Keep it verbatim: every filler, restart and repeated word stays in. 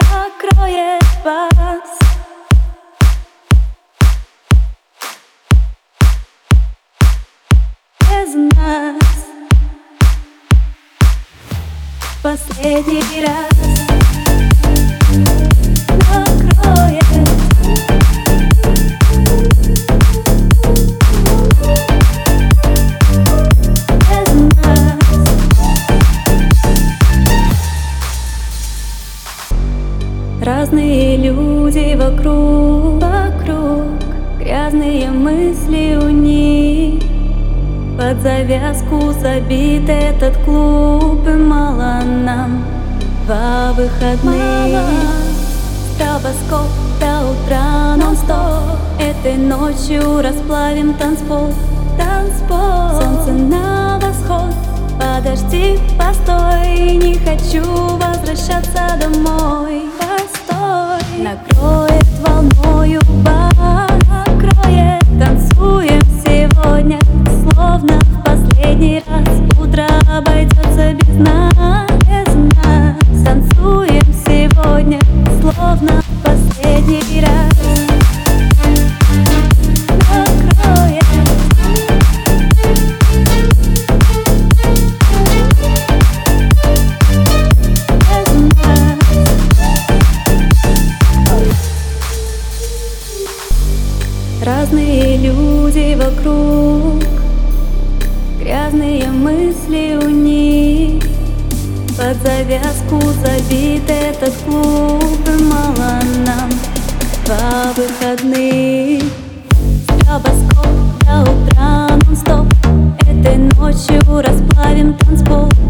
накроет вас. Без нас последний раз накроет. Без нас разные люди вокруг, вокруг, грязные мысли у них. Под завязку забит этот клуб, и мало нам во выходных. Стробоскоп до утра нон-стоп. Этой ночью расплавим танцпол, танцпол. Солнце на восход, подожди, постой. Не хочу возвращаться домой. Постой, накроет волною бар, накроет. Танцуем сегодня, словно в последний раз. Утро обойдется без нас, без нас. Танцуем сегодня, словно в последний раз. Накроет. Без нас. Разные люди вокруг, грязные мысли у них. Под завязку забит этот клуб, и мало нам во выходных. Стробоскоп до утра нон-стоп. Этой ночью расплавим танцпол.